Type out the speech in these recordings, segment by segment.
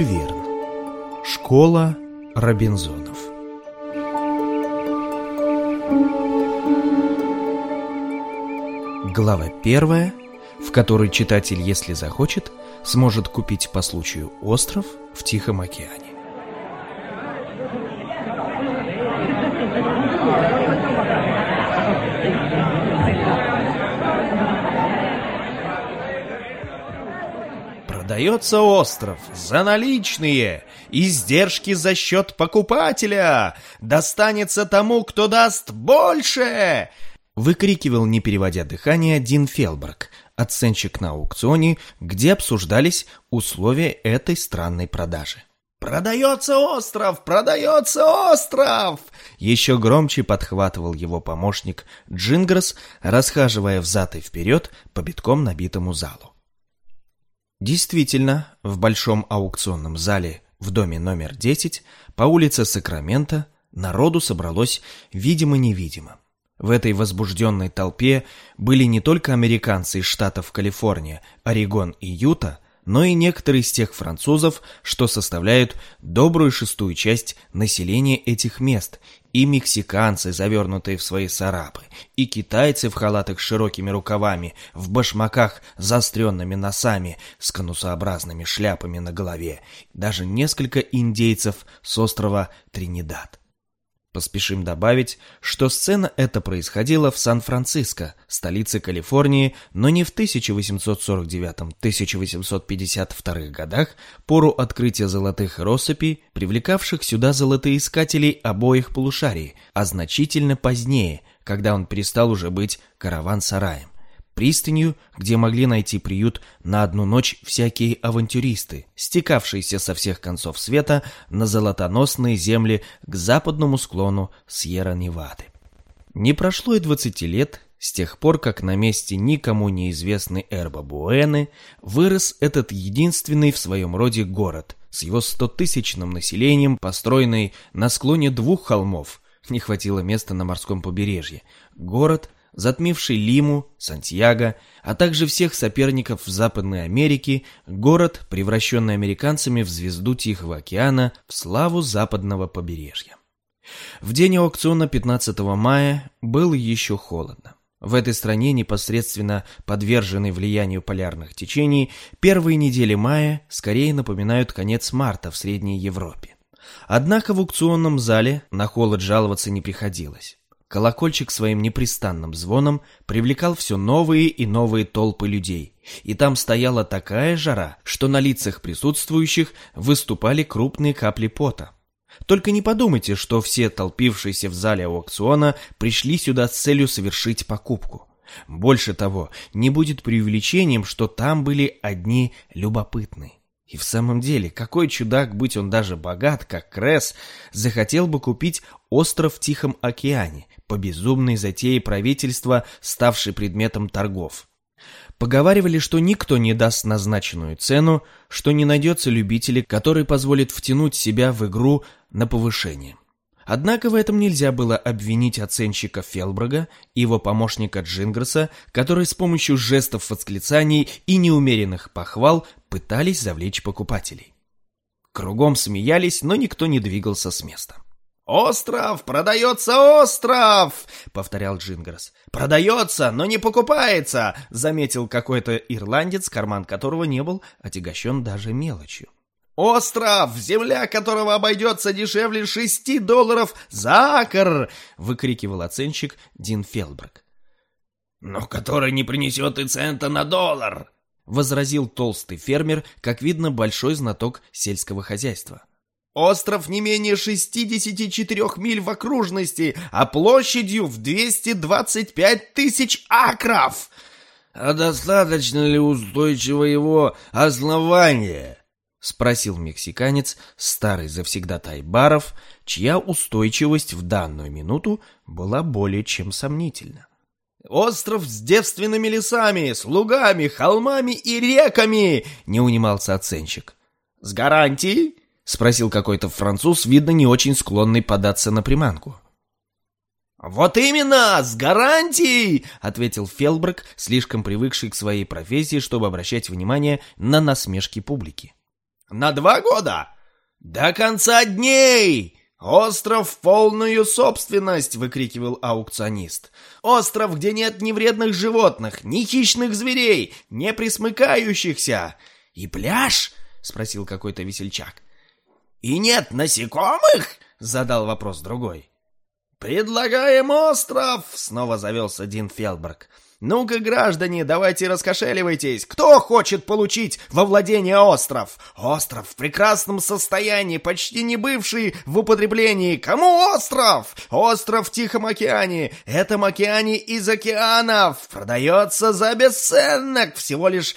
Верн. Школа Робинзонов. Глава 1, в которой читатель, если захочет, сможет купить по случаю остров в Тихом океане. Продается остров за наличные, издержки за счет покупателя, достанется тому, кто даст больше, выкрикивал, не переводя дыхание, Дин Фелберг, оценщик на аукционе, где обсуждались условия этой странной продажи. «Продается остров! Продается остров!» Еще громче подхватывал его помощник Джингрос, расхаживая взад и вперед по битком набитому залу. Действительно, в большом аукционном зале в доме номер 10 по улице Сакраменто народу собралось видимо-невидимо. В этой возбужденной толпе были не только американцы из штатов Калифорния, Орегон и Юта, но и некоторые из тех французов, что составляют добрую шестую часть населения этих мест, и мексиканцы, завернутые в свои сарапы, и китайцы в халатах с широкими рукавами, в башмаках с заостренными носами, с конусообразными шляпами на голове, даже несколько индейцев с острова Тринидад. Поспешим добавить, что сцена эта происходила в Сан-Франциско, столице Калифорнии, но не в 1849-1852 годах, пору открытия золотых россыпей, привлекавших сюда золотоискателей обоих полушарий, а значительно позднее, когда он перестал уже быть караван-сараем, пристанью, где могли найти приют на одну ночь всякие авантюристы, стекавшиеся со всех концов света на золотоносные земли к западному склону Сьерра-Невады. Не прошло и 20 лет с тех пор, как на месте никому неизвестной Эрба-Буэны вырос этот единственный в своем роде город с его 100-тысячным населением, построенный на склоне двух холмов, не хватило места на морском побережье, город, затмивший Лиму, Сантьяго, а также всех соперников в Западной Америке, город, превращенный американцами в звезду Тихого океана, в славу западного побережья. В день аукциона 15 мая было еще холодно. В этой стране, непосредственно подверженной влиянию полярных течений, первые недели мая скорее напоминают конец марта в Средней Европе. Однако в аукционном зале на холод жаловаться не приходилось. Колокольчик своим непрестанным звоном привлекал все новые и новые толпы людей, и там стояла такая жара, что на лицах присутствующих выступали крупные капли пота. Только не подумайте, что все толпившиеся в зале аукциона пришли сюда с целью совершить покупку. Больше того, не будет преувеличением, что там были одни любопытные. И в самом деле, какой чудак, будь он даже богат, как Кресс, захотел бы купить остров в Тихом океане, по безумной затее правительства, ставший предметом торгов. Поговаривали, что никто не даст назначенную цену, что не найдется любителей, который позволит втянуть себя в игру на повышение. Однако в этом нельзя было обвинить оценщика Фелберга и его помощника Джингроса, которые с помощью жестов восклицаний и неумеренных похвал пытались завлечь покупателей. Кругом смеялись, но никто не двигался с места. «Остров! Продается остров!» — повторял Джингрос. «Продается, но не покупается!» — заметил какой-то ирландец, карман которого не был отягощен даже мелочью. «Остров, земля которого обойдется дешевле $6 за акр!» — выкрикивал оценщик Дин Фелберг. «Но который не принесет и цента на $1!» — возразил толстый фермер, как видно, большой знаток сельского хозяйства. «Остров не менее 64 миль в окружности, а площадью в 225 тысяч акров!» «А достаточно ли устойчиво его основание?» — спросил мексиканец, старый завсегдатай баров, чья устойчивость в данную минуту была более чем сомнительна. «Остров с девственными лесами, с лугами, холмами и реками!» — не унимался оценщик. «С гарантией?» — спросил какой-то француз, видно, не очень склонный податься на приманку. «Вот именно, с гарантией!» — ответил Фелберг, слишком привыкший к своей профессии, чтобы обращать внимание на насмешки публики. На 2 года? До конца дней! «Остров в полную собственность!» — выкрикивал аукционист. «Остров, где нет ни вредных животных, ни хищных зверей, не пресмыкающихся!» «И пляж?» — спросил какой-то весельчак. «И нет насекомых?» — задал вопрос другой. «Предлагаем остров!» — снова завелся Дин Фелберг. «Ну-ка, граждане, давайте раскошеливайтесь. Кто хочет получить во владение остров? Остров в прекрасном состоянии, почти не бывший в употреблении. Кому остров? Остров в Тихом океане. Этом океане из океанов. Продается за бесценок. Всего лишь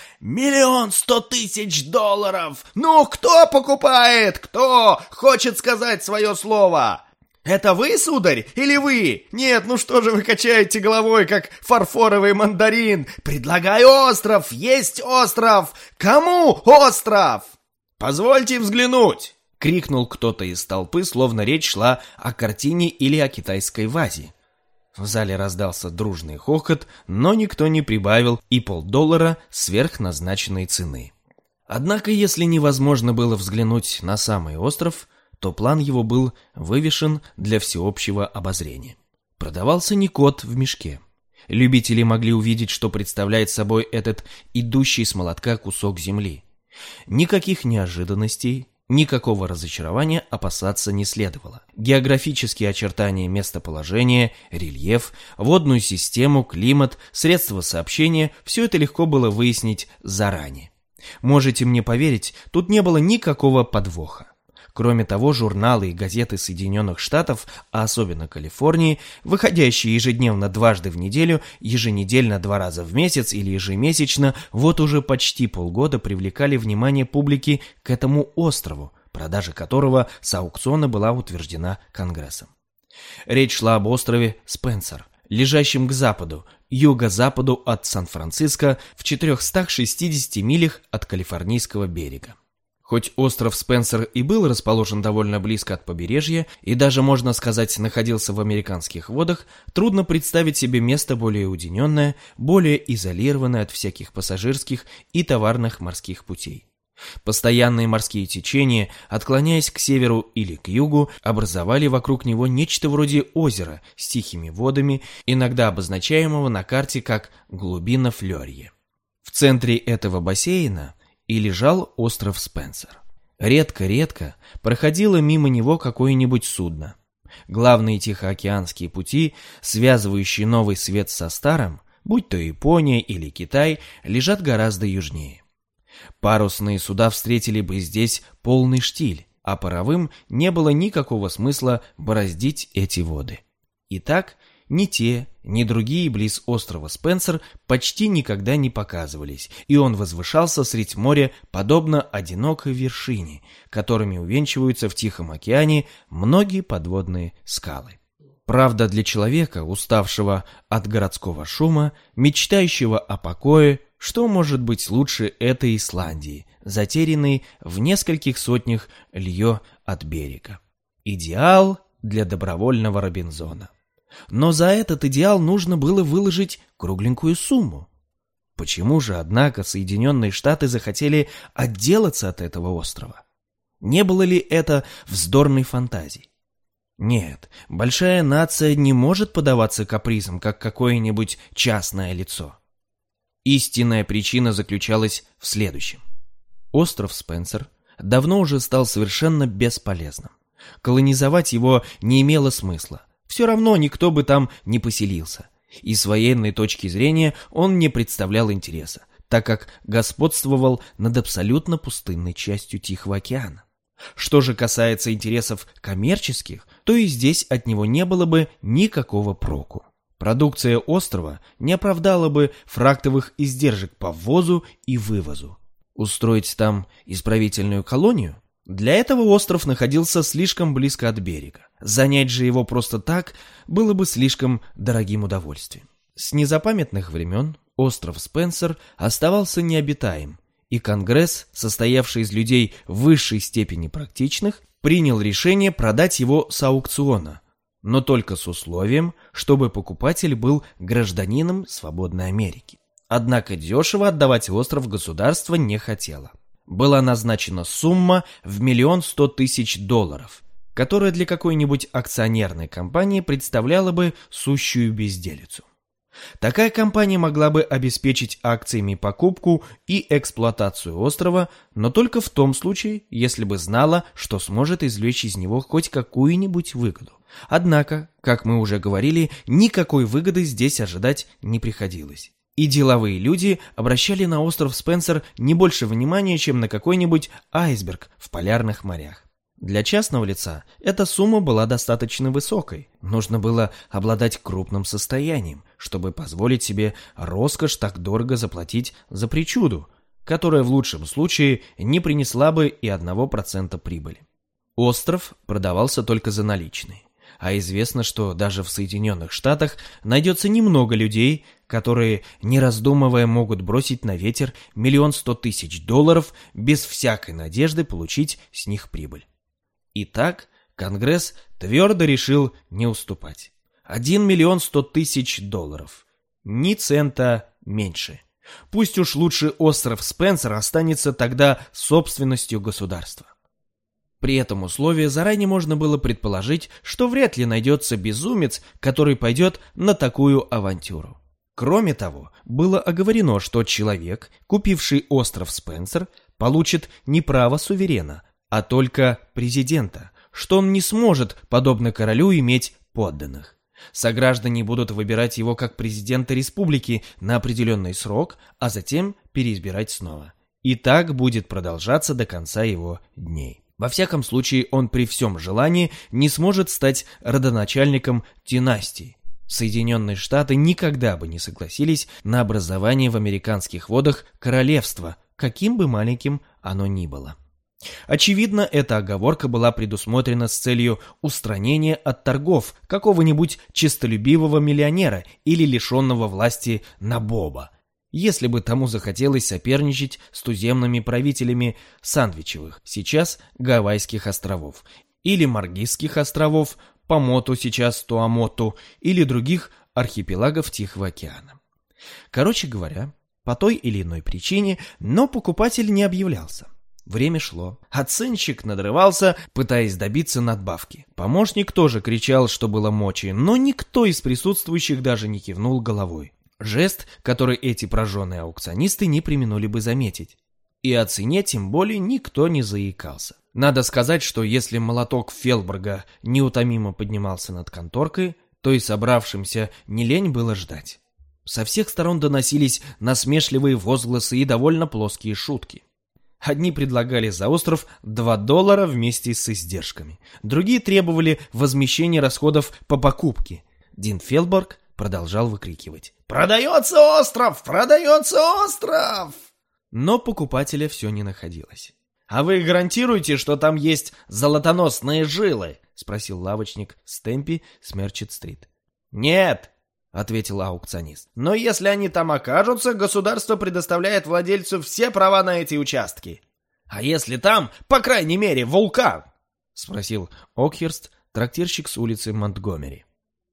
$1 100 000. Ну, кто покупает? Кто хочет сказать свое слово?» «Это вы, сударь, или вы? Нет, ну что же вы качаете головой, как фарфоровый мандарин? Предлагаю остров, есть остров! Кому остров?» «Позвольте взглянуть!» — крикнул кто-то из толпы, словно речь шла о картине или о китайской вазе. В зале раздался дружный хохот, но никто не прибавил и $5 сверх назначенной цены. Однако, если невозможно было взглянуть на самый остров, то план его был вывешен для всеобщего обозрения. Продавался не кот в мешке. Любители могли увидеть, что представляет собой этот идущий с молотка кусок земли. Никаких неожиданностей, никакого разочарования опасаться не следовало. Географические очертания местоположения, рельеф, водную систему, климат, средства сообщения – все это легко было выяснить заранее. Можете мне поверить, тут не было никакого подвоха. Кроме того, журналы и газеты Соединенных Штатов, а особенно Калифорнии, выходящие ежедневно дважды в неделю, еженедельно 2 раза в месяц или ежемесячно, вот уже почти полгода привлекали внимание публики к этому острову, продажа которого с аукциона была утверждена Конгрессом. Речь шла об острове Спенсер, лежащем к западу, юго-западу от Сан-Франциско в 460 милях от Калифорнийского берега. Хоть остров Спенсер и был расположен довольно близко от побережья и даже, можно сказать, находился в американских водах, трудно представить себе место более уединенное, более изолированное от всяких пассажирских и товарных морских путей. Постоянные морские течения, отклоняясь к северу или к югу, образовали вокруг него нечто вроде озера с тихими водами, иногда обозначаемого на карте как «глубина Флёрье». В центре этого бассейна и лежал остров Спенсер. Редко-редко проходило мимо него какое-нибудь судно. Главные тихоокеанские пути, связывающие Новый Свет со Старым, будь то Япония или Китай, лежат гораздо южнее. Парусные суда встретили бы здесь полный штиль, а паровым не было никакого смысла бороздить эти воды. Итак, ни те, ни другие близ острова Спенсер почти никогда не показывались, и он возвышался средь моря подобно одинокой вершине, которыми увенчиваются в Тихом океане многие подводные скалы. Правда, для человека, уставшего от городского шума, мечтающего о покое, что может быть лучше этой Исландии, затерянной в нескольких сотнях лье от берега? Идеал для добровольного Робинзона. Но за этот идеал нужно было выложить кругленькую сумму. Почему же, однако, Соединенные Штаты захотели отделаться от этого острова? Не было ли это вздорной фантазией? Нет, большая нация не может поддаваться капризам, как какое-нибудь частное лицо. Истинная причина заключалась в следующем. Остров Спенсер давно уже стал совершенно бесполезным. Колонизовать его не имело смысла. Все равно никто бы там не поселился. И с военной точки зрения он не представлял интереса, так как господствовал над абсолютно пустынной частью Тихого океана. Что же касается интересов коммерческих, то и здесь от него не было бы никакого проку. Продукция острова не оправдала бы фрактовых издержек по ввозу и вывозу. Устроить там исправительную колонию? Для этого остров находился слишком близко от берега. Занять же его просто так было бы слишком дорогим удовольствием. С незапамятных времен остров Спенсер оставался необитаем, и Конгресс, состоявший из людей в высшей степени практичных, принял решение продать его с аукциона, но только с условием, чтобы покупатель был гражданином свободной Америки. Однако дешево отдавать остров государство не хотело. была назначена сумма в $1 100 000, которая для какой-нибудь акционерной компании представляла бы сущую безделицу. Такая компания могла бы обеспечить акциями покупку и эксплуатацию острова, но только в том случае, если бы знала, что сможет извлечь из него хоть какую-нибудь выгоду. Однако, как мы уже говорили, никакой выгоды здесь ожидать не приходилось. И деловые люди обращали на остров Спенсер не больше внимания, чем на какой-нибудь айсберг в полярных морях. Для частного лица эта сумма была достаточно высокой. Нужно было обладать крупным состоянием, чтобы позволить себе роскошь так дорого заплатить за причуду, которая в лучшем случае не принесла бы и 1% прибыли. Остров продавался только за наличные, а известно, что даже в Соединенных Штатах найдется немного людей, которые, не раздумывая, могут бросить на ветер $1 100 000 без всякой надежды получить с них прибыль. Итак, Конгресс твердо решил не уступать. $1 100 000, ни цента меньше. Пусть уж лучше остров Спенсер останется тогда собственностью государства. При этом условии заранее можно было предположить, что вряд ли найдется безумец, который пойдет на такую авантюру. Кроме того, было оговорено, что человек, купивший остров Спенсер, получит не право суверена, а только президента, что он не сможет, подобно королю, иметь подданных. Сограждане будут выбирать его как президента республики на определенный срок, а затем переизбирать снова. И так будет продолжаться до конца его дней. Во всяком случае, он при всем желании не сможет стать родоначальником династии. Соединенные Штаты никогда бы не согласились на образование в американских водах королевства, каким бы маленьким оно ни было. Очевидно, эта оговорка была предусмотрена с целью устранения от торгов какого-нибудь честолюбивого миллионера или лишенного власти набоба, если бы тому захотелось соперничать с туземными правителями Сандвичевых, сейчас Гавайских островов, или Маргизских островов, Помоту, сейчас Туамоту, или других архипелагов Тихого океана. Короче говоря, по той или иной причине, но покупатель не объявлялся. Время шло. Оценщик надрывался, пытаясь добиться надбавки. Помощник тоже кричал, что было мочи, но никто из присутствующих даже не кивнул головой. Жест, который эти прожженные аукционисты не преминули бы заметить. И о цене тем более никто не заикался. Надо сказать, что если молоток Фелберга неутомимо поднимался над конторкой, то и собравшимся не лень было ждать. Со всех сторон доносились насмешливые возгласы и довольно плоские шутки. Одни предлагали за остров $2 вместе с издержками. Другие требовали возмещения расходов по покупке. Дин Фелберг продолжал выкрикивать: «Продается остров! Продается остров!» Но покупателя все не находилось. «А вы гарантируете, что там есть золотоносные жилы?» — спросил лавочник Стэмпи с Мерчет-стрит. «Нет», — ответил аукционист. «Но если они там окажутся, государство предоставляет владельцу все права на эти участки». «А если там, по крайней мере, вулкан?» — спросил Окхерст, трактирщик с улицы Монтгомери.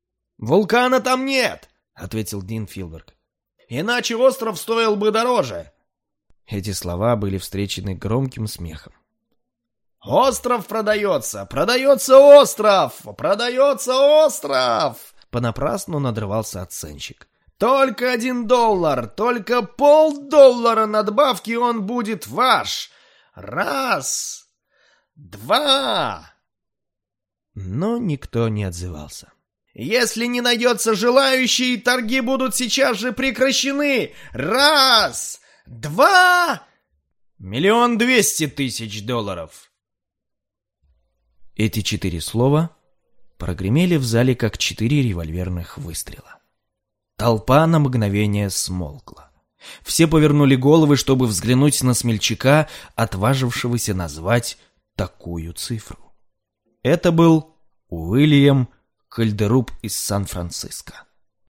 «Вулкана там нет», — ответил Дин Филберг. «Иначе остров стоил бы дороже». Эти слова были встречены громким смехом. «Остров продается! Продается остров! Продается остров!» Понапрасну надрывался оценщик. «Только $1, только $0,5 надбавки, он будет ваш! Раз! Два!» Но никто не отзывался. «Если не найдется желающий, торги будут сейчас же прекращены! Раз! Два! $1 200 000!» Эти 4 слова прогремели в зале, как 4 револьверных выстрела. Толпа на мгновение смолкла. Все повернули головы, чтобы взглянуть на смельчака, отважившегося назвать такую цифру. Это был Уильям Кальдеруб из Сан-Франциско.